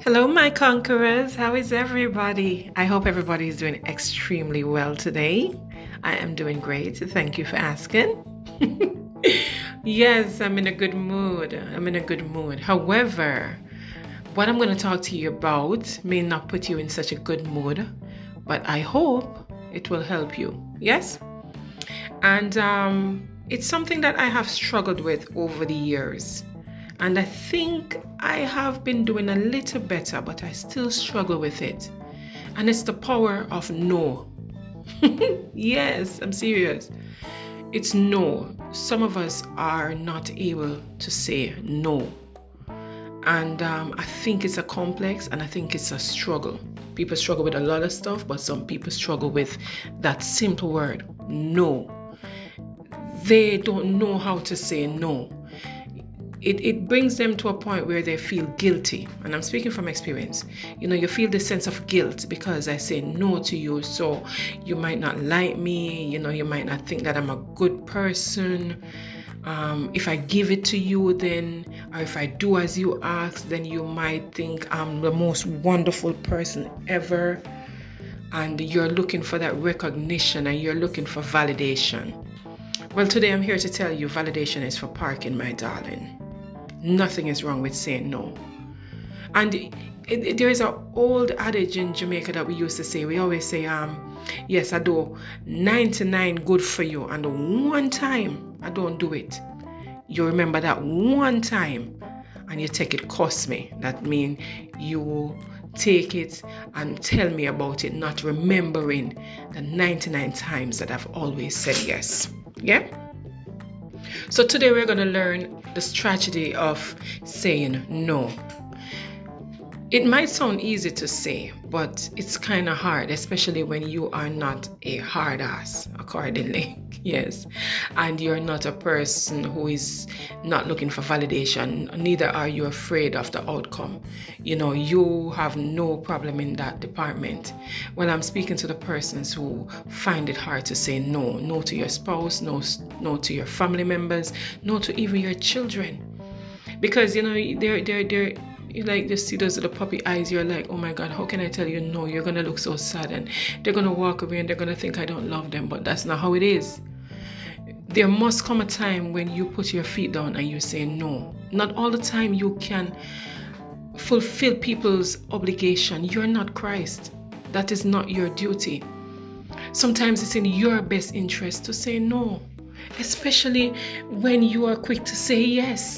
Hello, my conquerors. How is everybody? I hope everybody is doing extremely well today. I am doing great. Thank you for asking. Yes, I'm in a good mood. I'm in a good mood. However, what I'm going to talk to you about may not put you in such a good mood, but I hope it will help you. Yes? And it's something that I have struggled with over the years. And I think I have been doing a little better, but I still struggle with it. And it's the power of no. Yes, I'm serious. It's no. Some of us are not able to say no. And I think it's a complex and I think it's a struggle. People struggle with a lot of stuff, but some people struggle with that simple word, no. They don't know how to say no. It brings them to a point where they feel guilty. And I'm speaking from experience. You feel this sense of guilt because I say no to you. So you might not like me. You might not think that I'm a good person. If I give it to you, then, or if I do as you ask, then you might think I'm the most wonderful person ever. And you're looking for that recognition and you're looking for validation. Well, today I'm here to tell you validation is for parking, my darling. Nothing is wrong with saying no. And there is an old adage in Jamaica that we used to say. We always say, yes, I do 99 good for you, and the one time I don't do it. You remember that one time, and you take it cost me. That means you take it and tell me about it, not remembering the 99 times that I've always said yes. Yeah? So today we're going to learn the strategy of saying no. It might sound easy to say, but it's kind of hard, especially when you are not a hard ass, accordingly. Yes. And you're not a person who is not looking for validation. Neither are you afraid of the outcome. You have no problem in that department. Well, I'm speaking to the persons who find it hard to say no. No to your spouse, no to your family members, no to even your children. Because, they're you like just see those little puppy eyes. You're like, oh my God, how can I tell you no? You're going to look so sad and they're going to walk away and they're going to think I don't love them. But that's not how it is. There must come a time when you put your feet down and you say no. Not all the time you can fulfill people's obligation. You're not Christ. That is not your duty. Sometimes it's in your best interest to say no, especially when you are quick to say yes.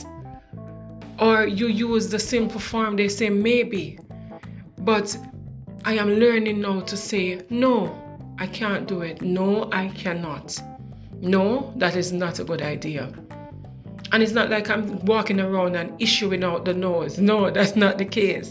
Or you use the simple form, they say maybe. But I am learning now to say, no, I can't do it. No, I cannot. No, that is not a good idea. And it's not like I'm walking around and issuing out the no's. No, that's not the case.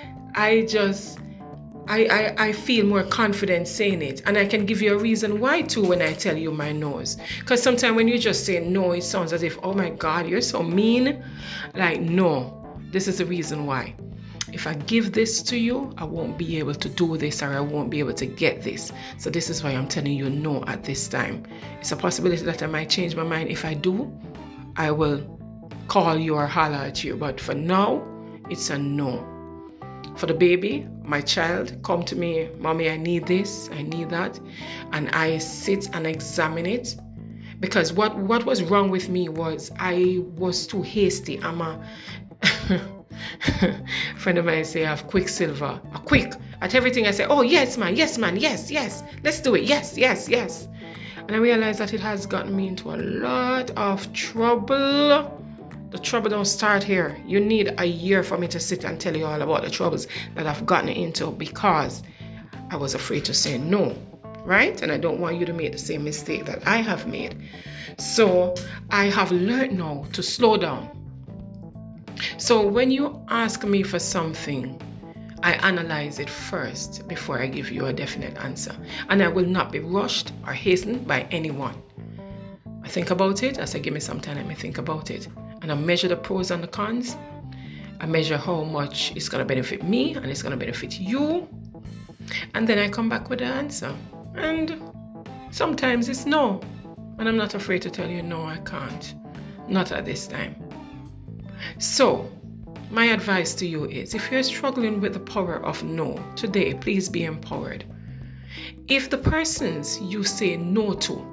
I feel more confident saying it, and I can give you a reason why too when I tell you my no's. Because sometimes when you just say no, it sounds as if, oh my God, you're so mean. Like, no, this is the reason why. If I give this to you, I won't be able to do this, or I won't be able to get this. So this is why I'm telling you no at this time. It's a possibility that I might change my mind. If I do, I will call you or holler at you. But for now, it's a no. For the baby, my child, come to me, mommy, I need this, I need that. And I sit and examine it. Because what was wrong with me was I was too hasty. I'm a friend of mine say I have quicksilver. A quick. At everything I say, oh, yes, man, yes, let's do it, yes. And I realized that it has gotten me into a lot of trouble. The trouble don't start here. You need a year for me to sit and tell you all about the troubles that I've gotten into because I was afraid to say no, right? And I don't want you to make the same mistake that I have made. So I have learned now to slow down. So when you ask me for something, I analyze it first before I give you a definite answer. And I will not be rushed or hastened by anyone. I think about it. I say, give me some time, let me think about it. And I measure the pros and the cons. I measure how much it's going to benefit me and it's going to benefit you. And then I come back with the answer. And sometimes it's no. And I'm not afraid to tell you, no, I can't. Not at this time. So My advice to you is, if you're struggling with the power of no today, please be empowered. If the persons you say no to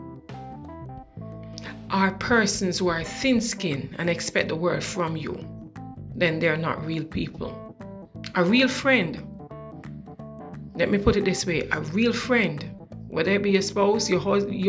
are persons who are thin-skinned and expect the world from you, then they're not real people. A real friend, let me put it this way, a real friend, whether it be your spouse, your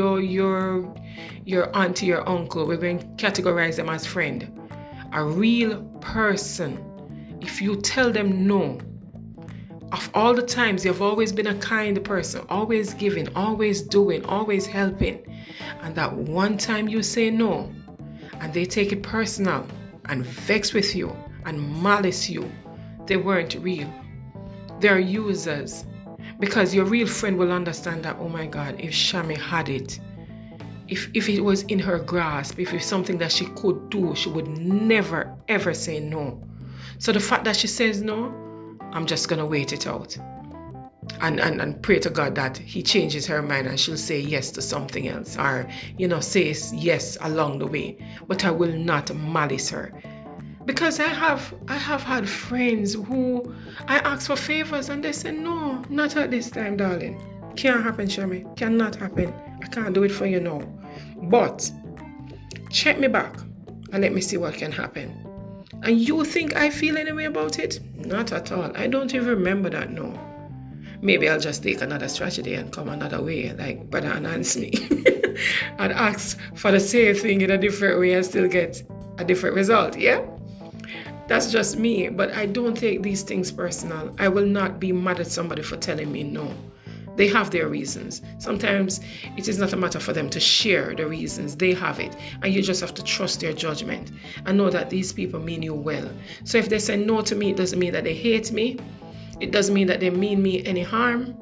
auntie, your uncle, we're going to categorize them as friend. A real person, if you tell them no, of all the times you've always been a kind person, always giving, always doing, always helping, and that one time you say no, and they take it personal and vex with you and malice you, they weren't real. They're users. Because your real friend will understand that, oh my God, if Shami had it, if it was in her grasp, if it's something that she could do, she would never ever say no. So the fact that she says no, I'm just gonna wait it out and pray to God that he changes her mind and she'll say yes to something else, or says yes along the way. But I will not malice her. Because I have had friends who I ask for favors and they say, no, not at this time, darling. Can't happen, Shami. Cannot happen. I can't do it for you now. But check me back and let me see what can happen. And you think I feel any way about it? Not at all. I don't even remember that, no. Maybe I'll just take another strategy and come another way, like Brother Anthony, and ask for the same thing in a different way and still get a different result, yeah? That's just me, but I don't take these things personal. I will not be mad at somebody for telling me no. They have their reasons. Sometimes it is not a matter for them to share the reasons. They have it. And you just have to trust their judgment and know that these people mean you well. So if they say no to me, it doesn't mean that they hate me. It doesn't mean that they mean me any harm.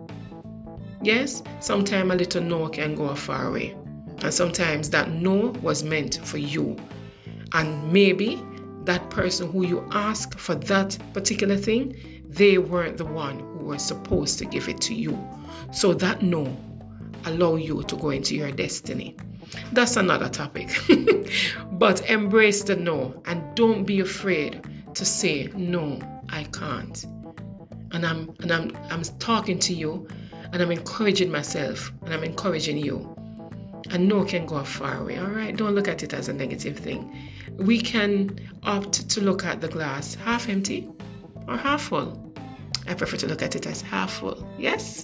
Yes, sometimes a little no can go a far way. And sometimes that no was meant for you. And maybe that person who you ask for that particular thing, they weren't the one who was supposed to give it to you. So that no allow you to go into your destiny. That's another topic. But embrace the no and don't be afraid to say no, I can't. And I'm talking to you and I'm encouraging myself and I'm encouraging you. And no can go a far way, all right? Don't look at it as a negative thing. We can opt to look at the glass half empty or half full. I prefer to look at it as half full, yes?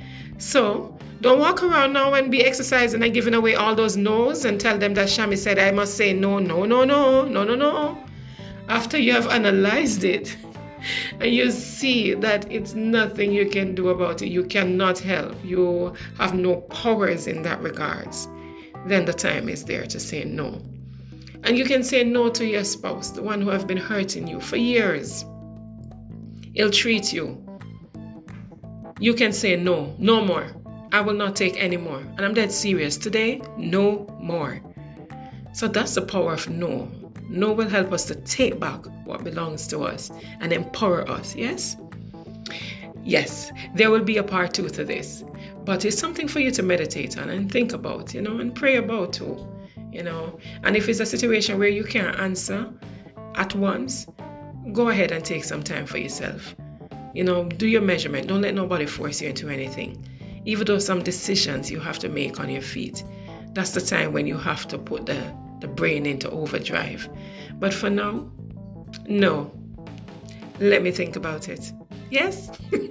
So don't walk around now and be exercising and giving away all those no's and tell them that Shami said I must say no, no, no, no, no, no, no. After you have analyzed it and you see that it's nothing you can do about it, you cannot help, you have no powers in that regards, then the time is there to say no. And you can say no to your spouse, the one who have been hurting you for years, ill-treat you. You can say no, no more. I will not take any more. And I'm dead serious. Today, no more. So that's the power of no. No will help us to take back what belongs to us and empower us, yes? Yes, there will be a part 2 to this. But it's something for you to meditate on and think about, and pray about too, And if it's a situation where you can't answer at once, go ahead and take some time for yourself. Do your measurement. Don't let nobody force you into anything. Even though some decisions you have to make on your feet, that's the time when you have to put the brain into overdrive. But for now, no. Let me think about it. Yes?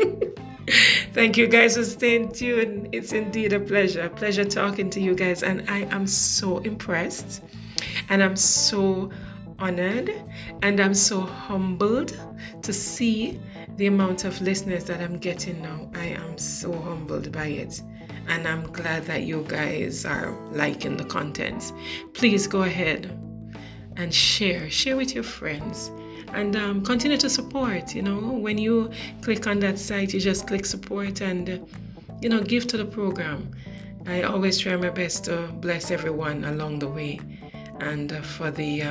Thank you guys for staying tuned. It's indeed a pleasure talking to you guys, and I am so impressed and I'm so honored and I'm so humbled to see the amount of listeners that I'm getting now. I am so humbled by it, and I'm glad that you guys are liking the content. Please go ahead and share with your friends. And continue to support, when you click on that site, you just click support and, give to the program. I always try my best to bless everyone along the way. And for the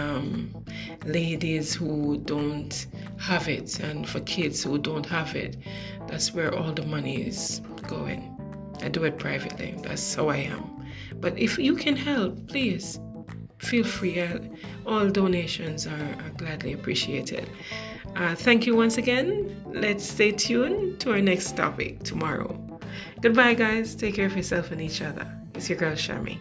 ladies who don't have it, and for kids who don't have it, that's where all the money is going. I do it privately. That's how I am. But if you can help, please feel free. All donations are gladly appreciated. Thank you once again. Let's stay tuned to our next topic tomorrow. Goodbye, guys. Take care of yourself and each other. It's your girl, Shami.